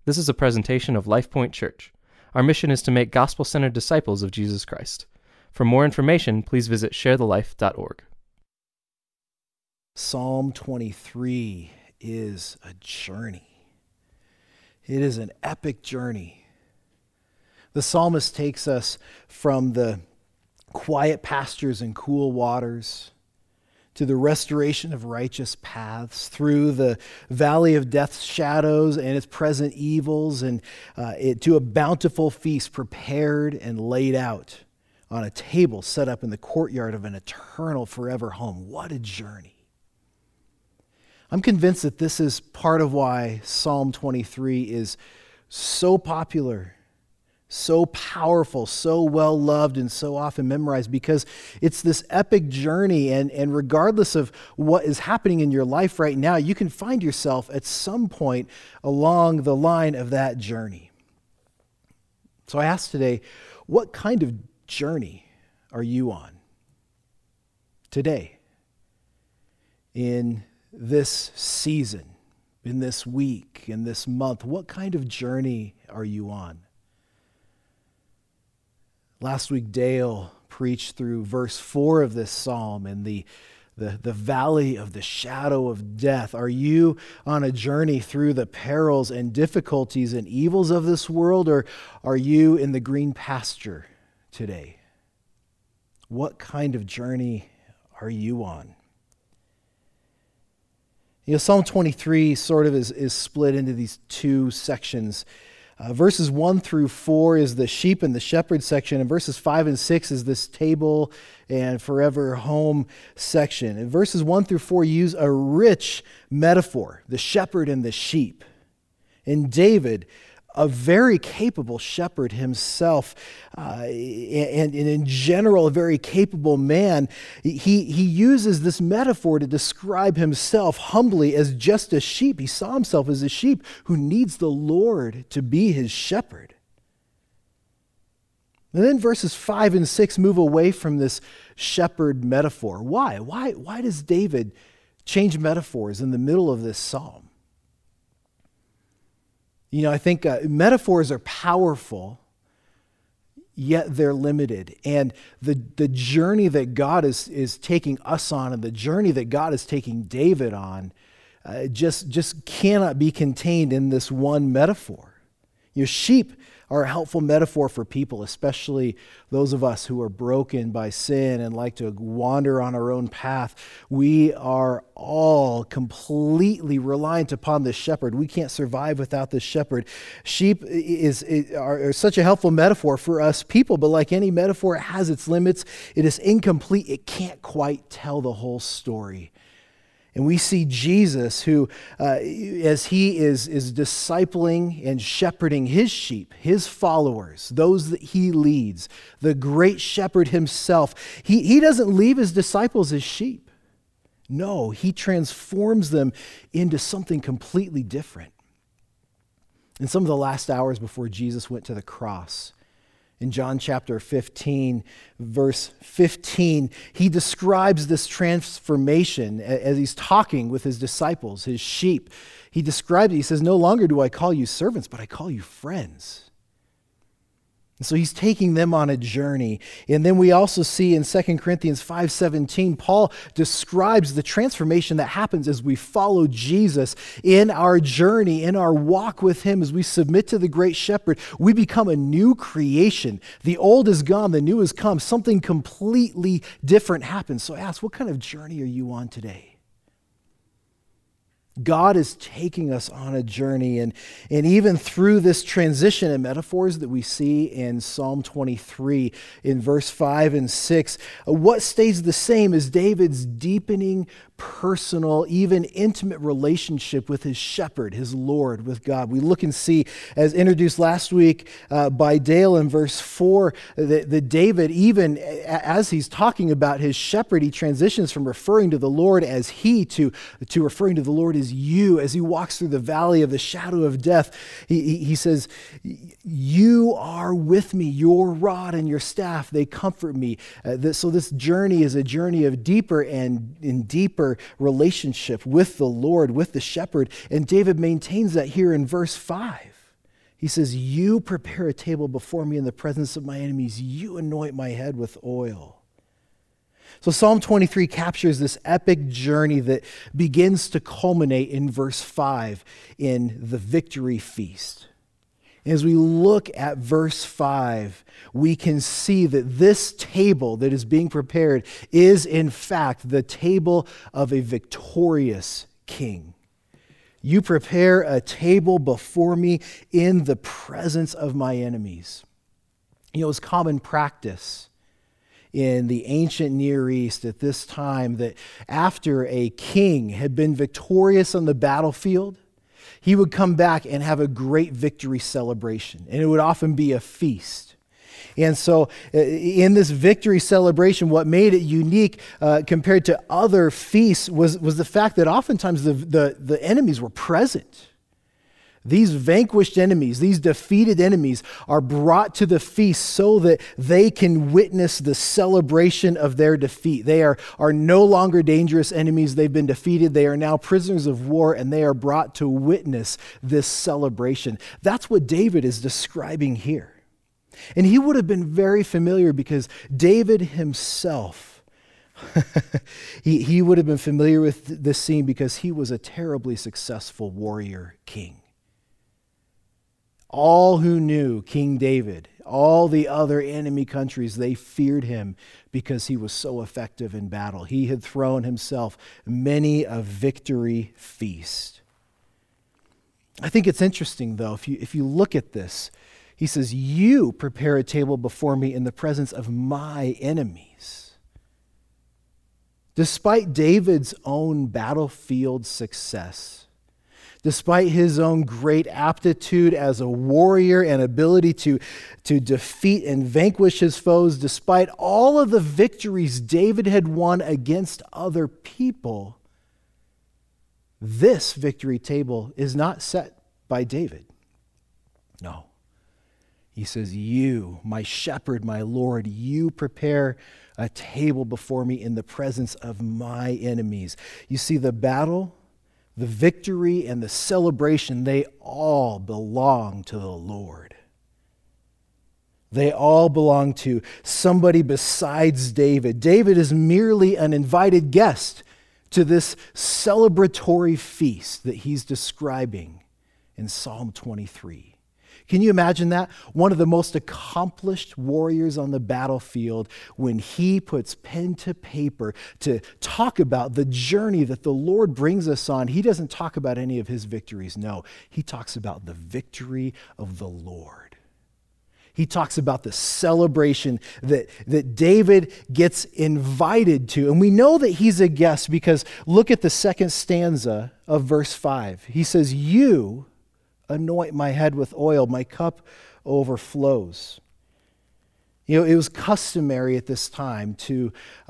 This is a presentation of LifePoint Church. Our mission is to make gospel-centered disciples of Jesus Christ. For more information, please visit sharethelife.org. Psalm 23 is a journey. It is an epic journey. The psalmist takes us from the quiet pastures and cool waters to the restoration of righteous paths, through the valley of death's shadows and its present evils, and to a bountiful feast prepared and laid out on a table set up in the courtyard of an eternal forever home. What a journey. I'm convinced that this is part of why Psalm 23 is so popular, so powerful, so well loved, and so often memorized, because it's this epic journey, and regardless of what is happening in your life right now, you can find yourself at some point along the line of that journey. So I ask today, what kind of journey are you on today, in this season, in this week, in this month? What kind of journey are you on? Last week, Dale preached through verse 4 of this psalm in the valley of the shadow of death. Are you on a journey through the perils and difficulties and evils of this world, or are you in the green pasture today? What kind of journey are you on? Psalm 23 sort of is split into these two sections. Verses 1 through 4 is the sheep and the shepherd section, and verses 5 and 6 is this table and forever home section. And verses 1 through 4 use a rich metaphor, the shepherd and the sheep. And David, a very capable shepherd himself, and in general a very capable man, he uses this metaphor to describe himself humbly as just a sheep. He saw himself as a sheep who needs the Lord to be his shepherd. And then verses 5 and 6 move away from this shepherd metaphor. Why? Why does David change metaphors in the middle of this psalm? I think metaphors are powerful, yet they're limited. And the journey that God is taking us on, and the journey that God is taking David on, just cannot be contained in this one metaphor. Sheep are a helpful metaphor for people, especially those of us who are broken by sin and like to wander on our own path. We are all completely reliant upon the shepherd. We can't survive without the shepherd. Sheep are such a helpful metaphor for us people, but like any metaphor, it has its limits. It is incomplete. It can't quite tell the whole story. And we see Jesus, who, as he is discipling and shepherding his sheep, his followers, those that he leads, the great shepherd himself, he doesn't leave his disciples as sheep. No, he transforms them into something completely different. In some of the last hours before Jesus went to the cross, in John chapter 15, verse 15, he describes this transformation as he's talking with his disciples, his sheep. He describes it. He says, "No longer do I call you servants, but I call you friends." And so he's taking them on a journey. And then we also see in 2 Corinthians 5:17, Paul describes the transformation that happens as we follow Jesus in our journey, in our walk with him, as we submit to the great shepherd. We become a new creation. The old is gone, the new has come. Something completely different happens. So I ask, what kind of journey are you on today? God is taking us on a journey, and even through this transition and metaphors that we see in Psalm 23 in verse 5 and 6, what stays the same is David's deepening personal, even intimate relationship with his shepherd, his Lord, with God. We look and see, as introduced last week by Dale in verse 4, that David, even as he's talking about his shepherd, he transitions from referring to the Lord as he to referring to the Lord as you. As he walks through the valley of the shadow of death, he says, "You are with me, your rod and your staff, they comfort me." So this journey is a journey of deeper and deeper relationship with the Lord, with the shepherd. And David maintains that here in verse 5. He says, you prepare a table before me in the presence of my enemies. You anoint my head with oil. So Psalm 23 captures this epic journey that begins to culminate in verse 5 in the victory feast. As we look at verse 5, we can see that this table that is being prepared is in fact the table of a victorious king. You prepare a table before me in the presence of my enemies. You know, it was common practice in the ancient Near East at this time that after a king had been victorious on the battlefield, he would come back and have a great victory celebration, and it would often be a feast. And so in this victory celebration, what made it unique compared to other feasts was the fact that oftentimes the enemies were present. These vanquished enemies, these defeated enemies are brought to the feast so that they can witness the celebration of their defeat. They are no longer dangerous enemies. They've been defeated. They are now prisoners of war, and they are brought to witness this celebration. That's what David is describing here. And he would have been very familiar because David himself, he would have been familiar with this scene because he was a terribly successful warrior king. All who knew King David, all the other enemy countries, they feared him because he was so effective in battle. He had thrown himself many a victory feast. I think it's interesting, though, if you look at this, he says, you prepare a table before me in the presence of my enemies. Despite David's own battlefield success, despite his own great aptitude as a warrior and ability to defeat and vanquish his foes, despite all of the victories David had won against other people, this victory table is not set by David. No. He says, you, my shepherd, my Lord, you prepare a table before me in the presence of my enemies. You see, the battle, the victory, and the celebration, they all belong to the Lord. They all belong to somebody besides David. David is merely an invited guest to this celebratory feast that he's describing in Psalm 23. Can you imagine that? One of the most accomplished warriors on the battlefield, when he puts pen to paper to talk about the journey that the Lord brings us on, he doesn't talk about any of his victories. No, he talks about the victory of the Lord. He talks about the celebration that David gets invited to. And we know that he's a guest because look at the second stanza of verse 5. He says, you anoint my head with oil, my cup overflows. You know, it was customary at this time to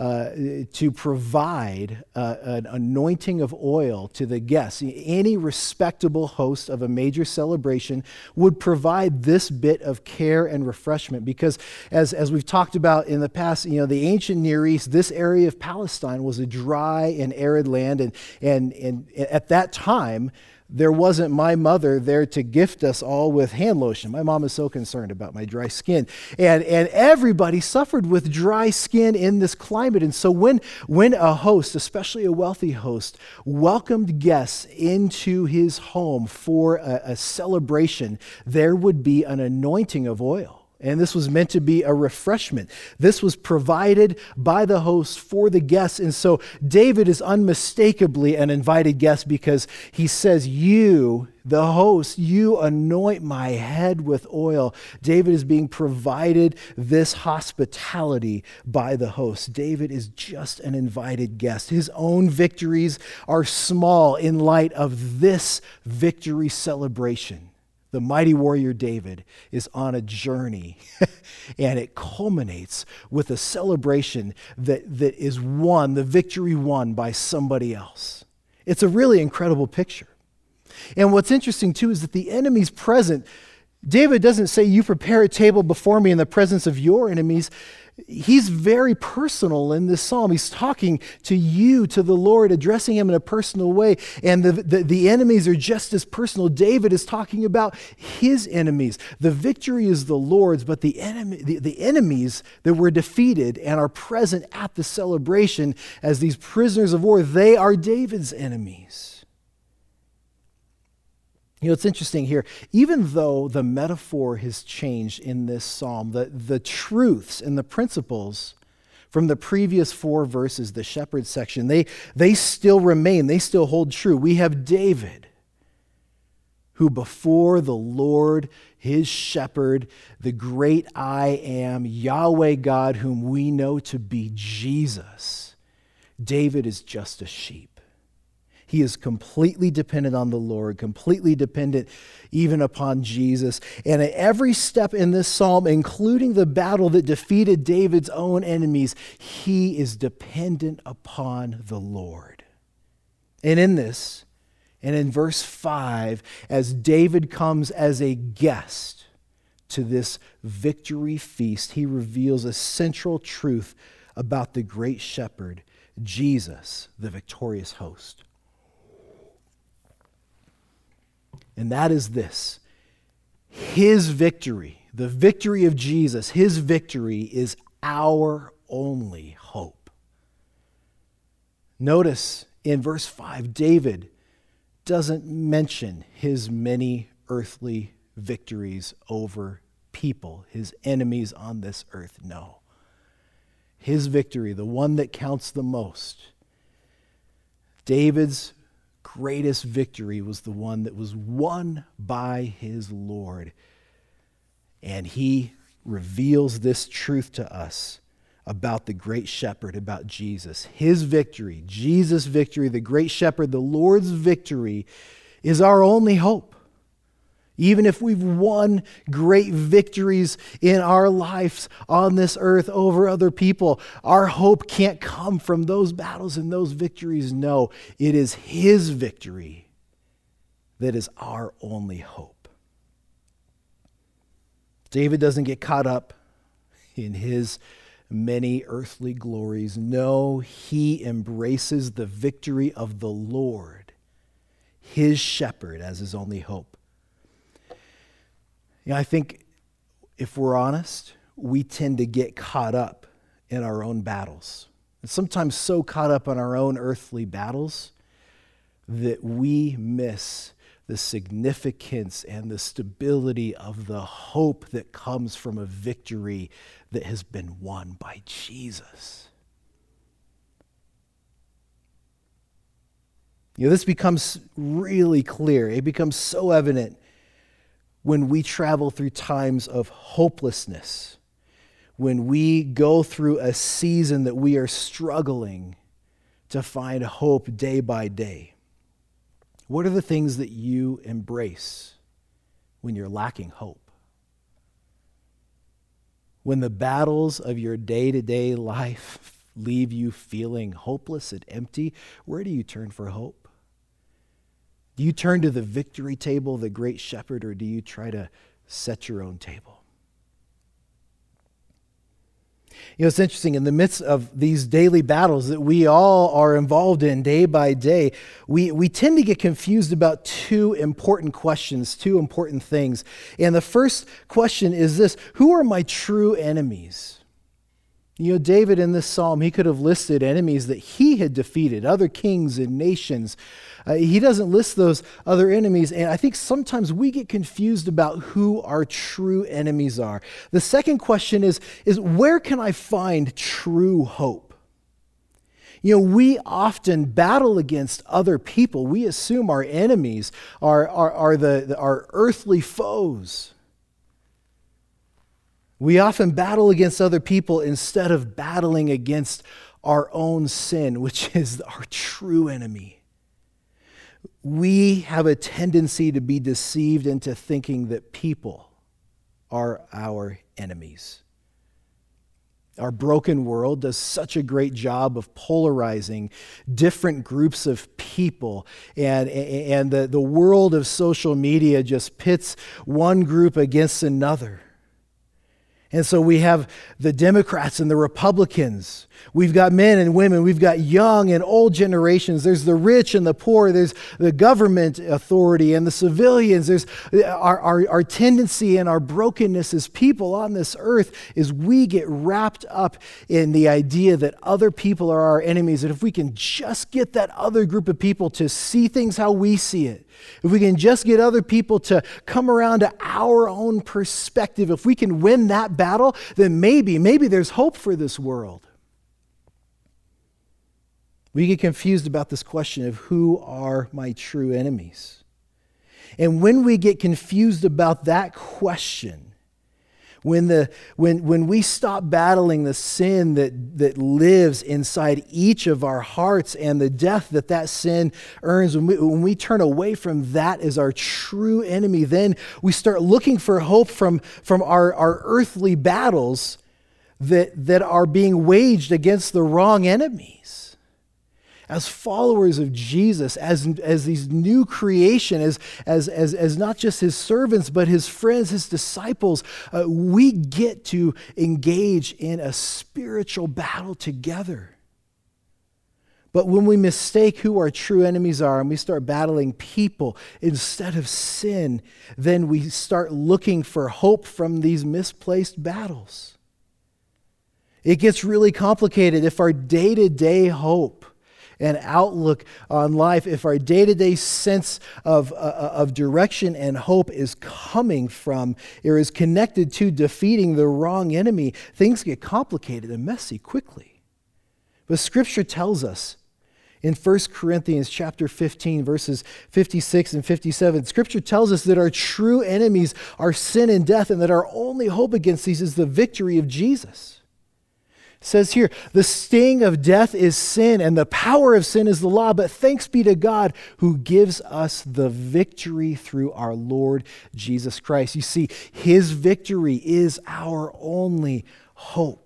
provide an anointing of oil to the guests. Any respectable host of a major celebration would provide this bit of care and refreshment because, as we've talked about in the past, you know, the ancient Near East, this area of Palestine was a dry and arid land, and at that time, there wasn't my mother there to gift us all with hand lotion. My mom is so concerned about my dry skin. And everybody suffered with dry skin in this climate. And so when a host, especially a wealthy host, welcomed guests into his home for a celebration, there would be an anointing of oil. And this was meant to be a refreshment. This was provided by the host for the guests. And so David is unmistakably an invited guest because he says, you, the host, you anoint my head with oil. David is being provided this hospitality by the host. David is just an invited guest. His own victories are small in light of this victory celebration. The mighty warrior David is on a journey, and it culminates with a celebration that is won, the victory won by somebody else. It's a really incredible picture. And what's interesting, too, is that the enemy's present. David doesn't say, you prepare a table before me in the presence of your enemies. He's very personal in this psalm. He's talking to you, to the Lord, addressing him in a personal way. And the enemies are just as personal. David is talking about his enemies. The victory is the Lord's, but the enemies that were defeated and are present at the celebration as these prisoners of war, they are David's enemies. It's interesting here, even though the metaphor has changed in this psalm, the truths and the principles from the previous 4 verses, the shepherd section, they still remain, they still hold true. We have David, who before the Lord, his shepherd, the great I am, Yahweh God, whom we know to be Jesus, David is just a sheep. He is completely dependent on the Lord, completely dependent even upon Jesus. And at every step in this psalm, including the battle that defeated David's own enemies, he is dependent upon the Lord. And in this, and in verse 5, as David comes as a guest to this victory feast, he reveals a central truth about the great shepherd, Jesus, the victorious host. And that is this: his victory, the victory of Jesus, his victory is our only hope. Notice in verse 5, David doesn't mention his many earthly victories over people, his enemies on this earth. No. His victory, the one that counts the most, David's greatest victory was the one that was won by his Lord. And he reveals this truth to us about the great shepherd, about Jesus. His victory, Jesus' victory, the great shepherd, the Lord's victory is our only hope. Even if we've won great victories in our lives on this earth over other people, our hope can't come from those battles and those victories. No, it is his victory that is our only hope. David doesn't get caught up in his many earthly glories. No, he embraces the victory of the Lord, his shepherd, as his only hope. I think if we're honest, we tend to get caught up in our own battles. And sometimes so caught up in our own earthly battles that we miss the significance and the stability of the hope that comes from a victory that has been won by Jesus. This becomes really clear. It becomes so evident when we travel through times of hopelessness, when we go through a season that we are struggling to find hope day by day. What are the things that you embrace when you're lacking hope? When the battles of your day-to-day life leave you feeling hopeless and empty, where do you turn for hope? Do you turn to the victory table, the great shepherd, or do you try to set your own table? It's interesting, in the midst of these daily battles that we all are involved in day by day, we tend to get confused about 2 important questions, 2 important things. And the first question is this: who are my true enemies? David in this psalm, he could have listed enemies that he had defeated, other kings and nations. He doesn't list those other enemies, and I think sometimes we get confused about who our true enemies are. The second question is where can I find true hope? We often battle against other people. We assume our enemies are our earthly foes. We often battle against other people instead of battling against our own sin, which is our true enemy. We have a tendency to be deceived into thinking that people are our enemies. Our broken world does such a great job of polarizing different groups of people, and the world of social media just pits one group against another. And so we have the Democrats and the Republicans. We've got men and women. We've got young and old generations. There's the rich and the poor. There's the government authority and the civilians. There's our tendency and our brokenness as people on this earth is we get wrapped up in the idea that other people are our enemies. And if we can just get that other group of people to see things how we see it, if we can just get other people to come around to our own perspective, if we can win that battle, then maybe there's hope for this world. We get confused about this question of who are my true enemies. And when we get confused about that question, when we stop battling the sin that lives inside each of our hearts and the death that sin earns, when we turn away from that as our true enemy, then we start looking for hope from our earthly battles that are being waged against the wrong enemies. As followers of Jesus, as these new creation, as not just his servants, but his friends, his disciples, we get to engage in a spiritual battle together. But when we mistake who our true enemies are and we start battling people instead of sin, then we start looking for hope from these misplaced battles. It gets really complicated if our day-to-day hope and outlook on life, if our day-to-day sense of direction and hope is coming from or is connected to defeating the wrong enemy, things get complicated and messy quickly. But Scripture tells us in 1 Corinthians chapter 15, verses 56 and 57, Scripture tells us that our true enemies are sin and death, and that our only hope against these is the victory of Jesus. Says here, the sting of death is sin, and the power of sin is the law, but thanks be to God who gives us the victory through our Lord Jesus Christ. You see, his victory is our only hope.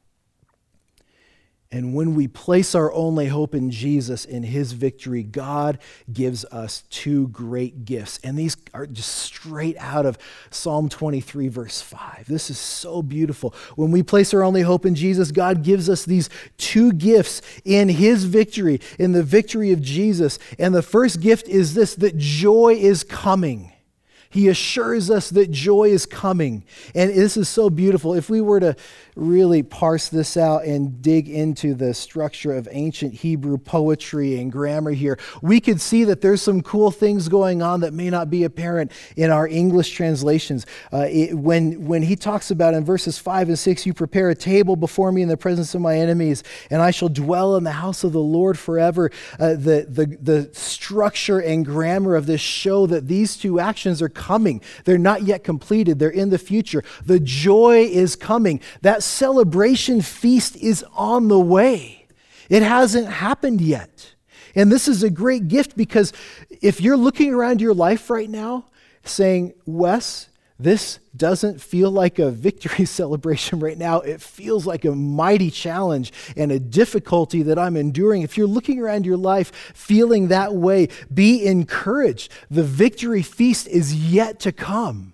And when we place our only hope in Jesus, in his victory, God gives us two great gifts. And these are just straight out of Psalm 23, verse 5. This is so beautiful. When we place our only hope in Jesus, God gives us these two gifts in his victory, in the victory of Jesus. And the first gift is this, that joy is coming. He assures us that joy is coming. And this is so beautiful. If we were to really parse this out and dig into the structure of ancient Hebrew poetry and grammar here, we could see that there's some cool things going on that may not be apparent in our English translations. When he talks about in verses 5 and 6, you prepare a table before me in the presence of my enemies, and I shall dwell in the house of the Lord forever. The structure and grammar of this show that these two actions are coming. They're not yet completed. They're in the future. The joy is coming. That celebration feast is on the way. It hasn't happened yet. And this is a great gift, because if you're looking around your life right now saying, Wes, this doesn't feel like a victory celebration right now. It feels like a mighty challenge and a difficulty that I'm enduring. If you're looking around your life feeling that way, be encouraged. The victory feast is yet to come.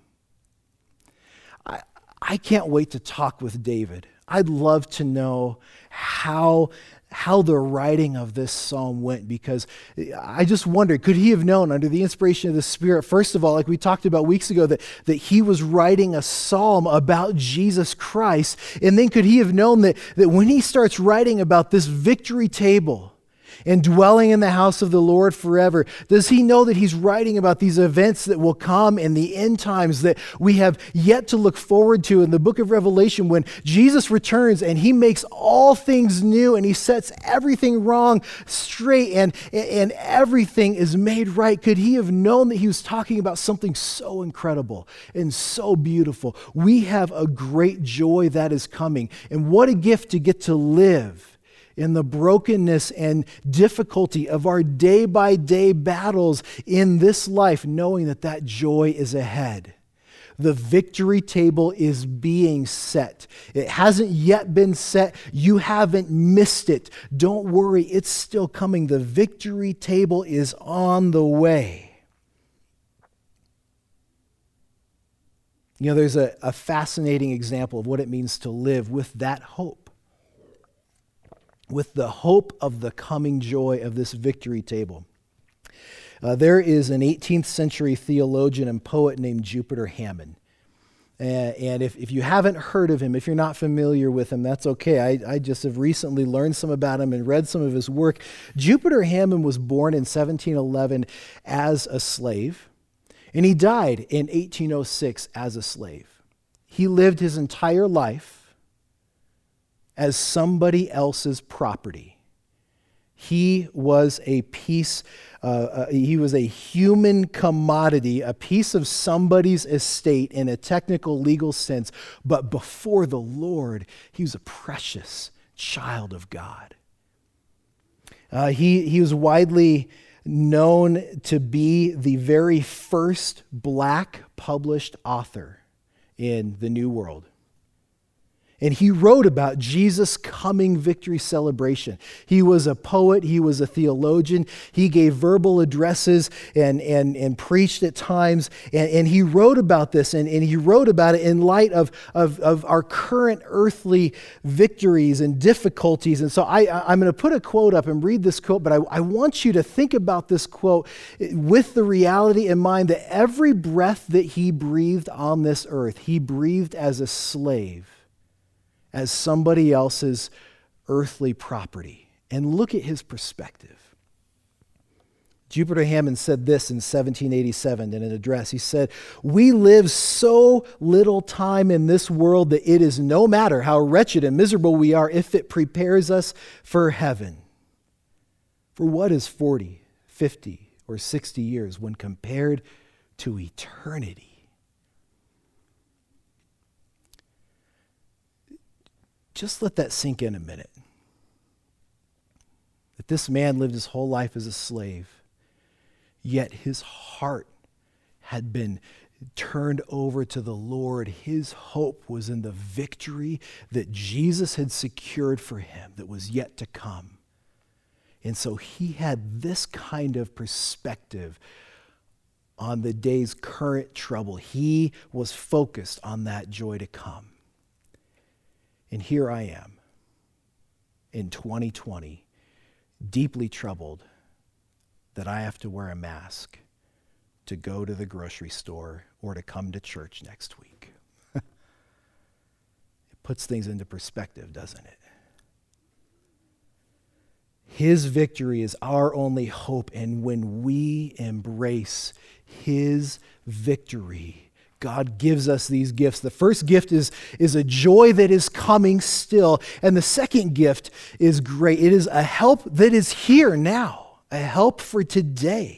I can't wait to talk with David. I'd love to know how the writing of this psalm went, because I just wondered, could he have known under the inspiration of the Spirit, first of all, like we talked about weeks ago, that he was writing a psalm about Jesus Christ, and then could he have known that when he starts writing about this victory table and dwelling in the house of the Lord forever, does he know that he's writing about these events that will come in the end times that we have yet to look forward to in the book of Revelation, when Jesus returns and he makes all things new and he sets everything wrong straight and everything is made right? Could he have known that he was talking about something so incredible and so beautiful? We have a great joy that is coming, and what a gift to get to live in the brokenness and difficulty of our day-by-day battles in this life, knowing that joy is ahead. The victory table is being set. It hasn't yet been set. You haven't missed it. Don't worry, it's still coming. The victory table is on the way. You know, there's a fascinating example of what it means to live with that hope, with the hope of the coming joy of this victory table. There is an 18th century theologian and poet named Jupiter Hammond. And if you haven't heard of him, if you're not familiar with him, that's okay. I just have recently learned some about him and read some of his work. Jupiter Hammond was born in 1711 as a slave, and he died in 1806 as a slave. He lived his entire life as somebody else's property. He was a he was a human commodity, a piece of somebody's estate in a technical legal sense, but before the Lord, he was a precious child of God. He was widely known to be the very first black published author in the New World. And he wrote about Jesus' coming victory celebration. He was a poet. He was a theologian. He gave verbal addresses and preached at times. And he wrote about this, and he wrote about it in light of our current earthly victories and difficulties. And so I'm going to put a quote up and read this quote, but I want you to think about this quote with the reality in mind that every breath that he breathed on this earth, he breathed as a slave, as somebody else's earthly property. And look at his perspective. Jupiter Hammond said this in 1787 in an address. He said, "We live so little time in this world that it is no matter how wretched and miserable we are if it prepares us for heaven. For what is 40, 50, or 60 years when compared to eternity?" Just let that sink in a minute. That this man lived his whole life as a slave, yet his heart had been turned over to the Lord. His hope was in the victory that Jesus had secured for him that was yet to come. And so he had this kind of perspective on the day's current trouble. He was focused on that joy to come. And here I am in 2020, deeply troubled that I have to wear a mask to go to the grocery store or to come to church next week. It puts things into perspective, doesn't it? His victory is our only hope, and when we embrace his victory, God gives us these gifts. The first gift is a joy that is coming still. And the second gift is great. It is a help that is here now, a help for today.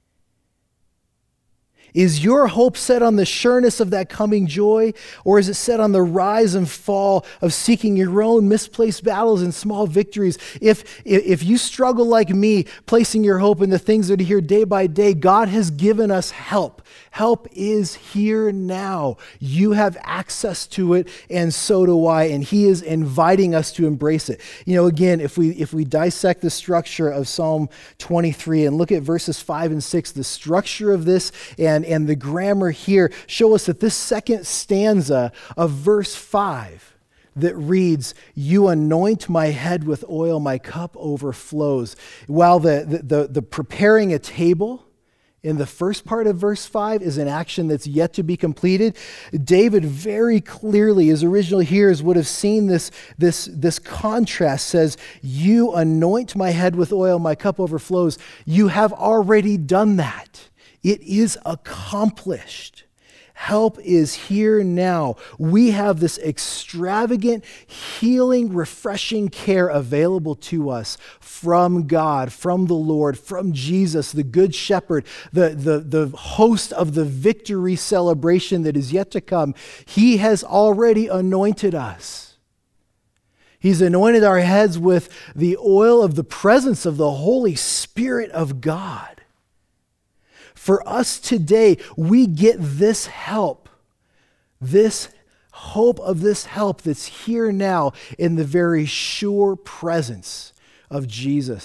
Is your hope set on the sureness of that coming joy, or is it set on the rise and fall of seeking your own misplaced battles and small victories? If you struggle like me, placing your hope in the things that are here day by day, God has given us help. Help is here now. You have access to it, and so do I, and he is inviting us to embrace it. You know, again, if we dissect the structure of Psalm 23 and look at verses 5 and 6, the structure of this and the grammar here show us that this second stanza of verse 5 that reads, "You anoint my head with oil, my cup overflows." While the preparing a table in the first part of verse 5 is an action that's yet to be completed, David very clearly, his original hearers would have seen this contrast. Says, "You anoint my head with oil, my cup overflows." You have already done that. It is accomplished. Help is here now. We have this extravagant, healing, refreshing care available to us from God, from the Lord, from Jesus, the Good Shepherd, the host of the victory celebration that is yet to come. He has already anointed us. He's anointed our heads with the oil of the presence of the Holy Spirit of God. For us today, we get this help, this hope of this help that's here now in the very sure presence of Jesus.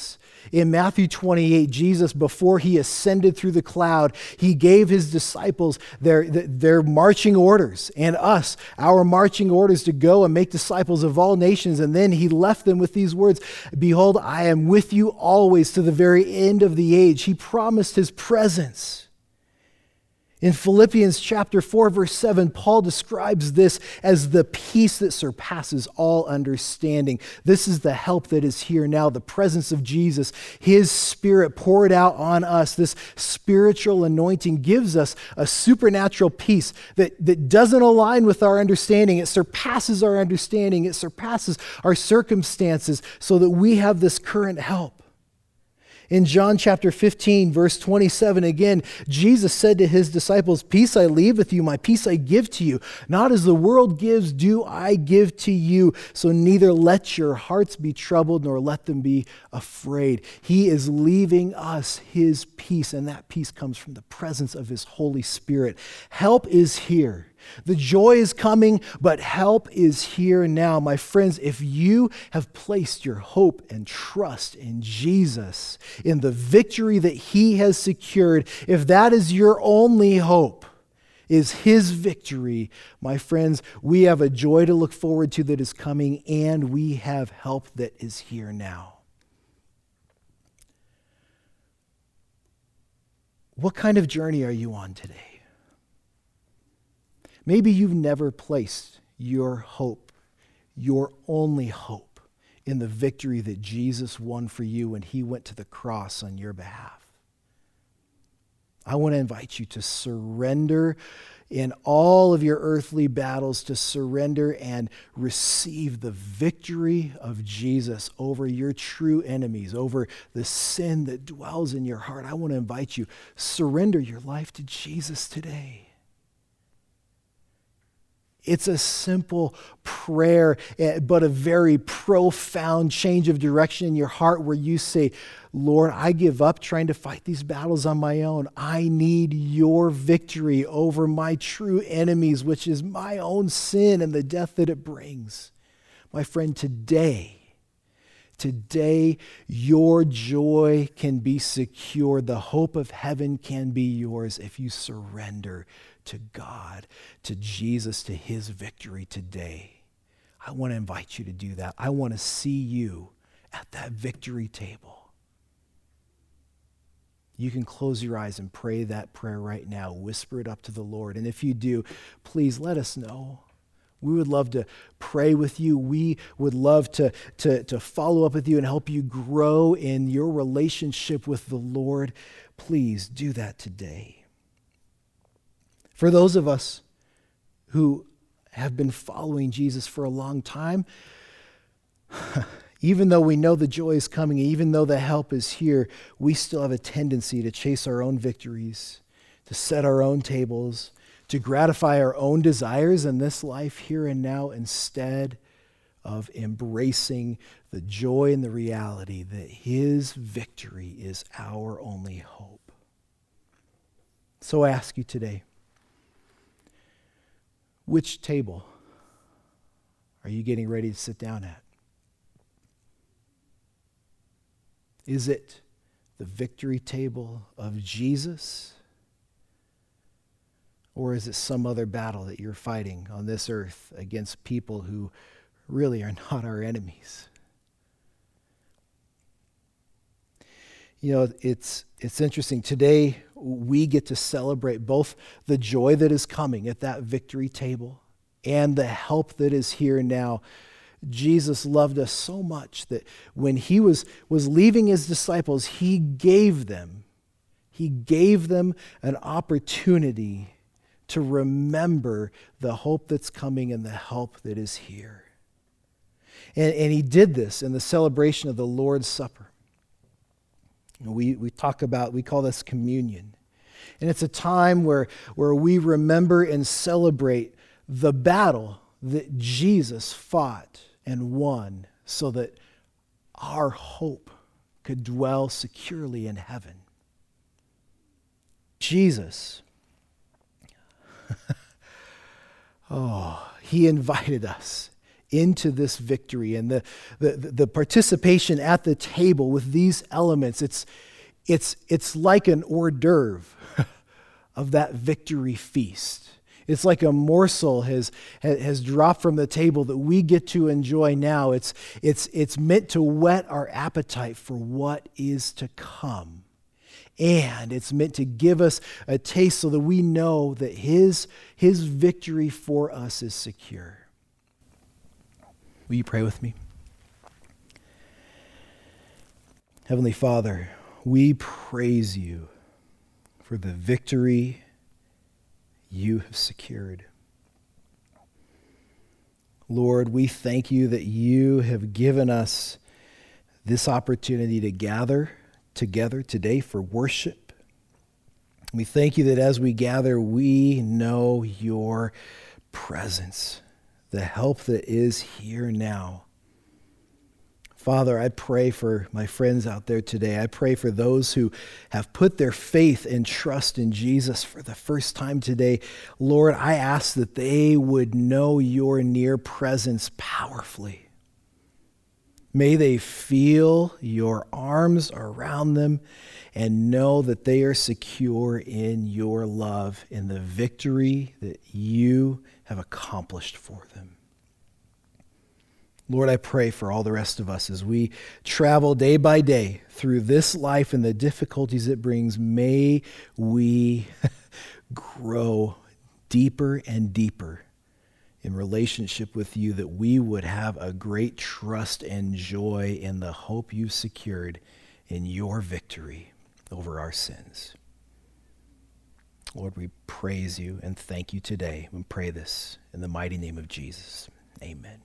In Matthew 28, Jesus, before he ascended through the cloud, he gave his disciples their marching orders and us our marching orders to go and make disciples of all nations. And then he left them with these words, "Behold, I am with you always to the very end of the age." He promised his presence. In Philippians chapter 4, verse 7, Paul describes this as the peace that surpasses all understanding. This is the help that is here now, the presence of Jesus, his Spirit poured out on us. This spiritual anointing gives us a supernatural peace that doesn't align with our understanding. It surpasses our understanding. It surpasses our circumstances so that we have this current help. In John chapter 15, verse 27, again, Jesus said to his disciples, "Peace I leave with you, my peace I give to you. Not as the world gives, do I give to you. So neither let your hearts be troubled, nor let them be afraid." He is leaving us his peace, and that peace comes from the presence of his Holy Spirit. Help is here. The joy is coming, but help is here now. My friends, if you have placed your hope and trust in Jesus, in the victory that he has secured, if that is your only hope, is his victory, my friends, we have a joy to look forward to that is coming, and we have help that is here now. What kind of journey are you on today? Maybe you've never placed your hope, your only hope, in the victory that Jesus won for you when he went to the cross on your behalf. I want to invite you to surrender in all of your earthly battles, to surrender and receive the victory of Jesus over your true enemies, over the sin that dwells in your heart. I want to invite you, surrender your life to Jesus today. It's a simple prayer, but a very profound change of direction in your heart where you say, "Lord, I give up trying to fight these battles on my own. I need your victory over my true enemies, which is my own sin and the death that it brings." My friend, today, your joy can be secured. The hope of heaven can be yours if you surrender to God, to Jesus, to his victory today. I want to invite you to do that. I want to see you at that victory table. You can close your eyes and pray that prayer right now. Whisper it up to the Lord. And if you do, please let us know. We would love to pray with you. We would love to follow up with you and help you grow in your relationship with the Lord. Please do that today. For those of us who have been following Jesus for a long time, even though we know the joy is coming, even though the help is here, we still have a tendency to chase our own victories, to set our own tables, to gratify our own desires in this life here and now, instead of embracing the joy and the reality that his victory is our only hope. So I ask you today, which table are you getting ready to sit down at? Is it the victory table of Jesus? Or is it some other battle that you're fighting on this earth against people who really are not our enemies? You know, it's interesting. Today, we get to celebrate both the joy that is coming at that victory table and the help that is here now. Jesus loved us so much that when he was leaving his disciples, he gave them an opportunity to remember the hope that's coming and the help that is here. And he did this in the celebration of the Lord's Supper. We call this communion. And it's a time where we remember and celebrate the battle that Jesus fought and won so that our hope could dwell securely in heaven. Jesus, he invited us into this victory and the participation at the table with these elements. It's like an hors d'oeuvre of that victory feast. It's like a morsel has dropped from the table that we get to enjoy now. It's meant to whet our appetite for what is to come. And it's meant to give us a taste so that we know that his victory for us is secure. Will you pray with me? Heavenly Father, we praise you for the victory you have secured. Lord, we thank you that you have given us this opportunity to gather together today for worship. We thank you that as we gather, we know your presence, the help that is here now. Father, I pray for my friends out there today. I pray for those who have put their faith and trust in Jesus for the first time today. Lord, I ask that they would know your near presence powerfully. May they feel your arms around them and know that they are secure in your love, in the victory that you have accomplished for them. Lord, I pray for all the rest of us as we travel day by day through this life and the difficulties it brings. May we grow deeper and deeper in relationship with you, that we would have a great trust and joy in the hope you've secured in your victory over our sins. Lord, we praise you and thank you today. We pray this in the mighty name of Jesus. Amen.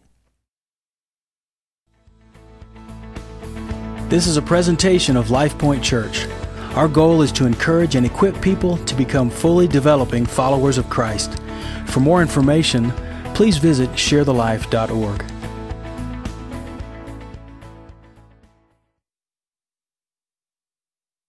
This is a presentation of LifePoint Church. Our goal is to encourage and equip people to become fully developing followers of Christ. For more information, please visit sharethelife.org.